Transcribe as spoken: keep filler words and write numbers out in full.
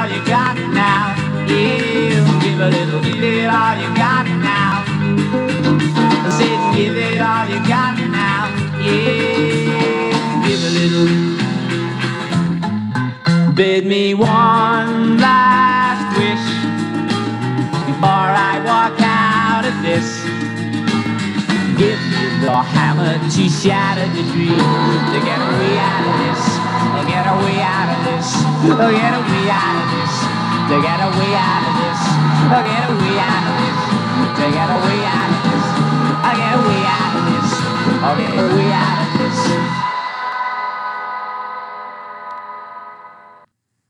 all you got now. Yeah, give a little, give it all you got now. I said, give it all you got now. Yeah, give a little. Bid me one last wish before I walk out of this. Give me the hammer to shatter the dream, to get away out of this, to get away out of this, to get away out of this, to get away out of this, to get away out of this, to get away out of this, to get away out of this, to get away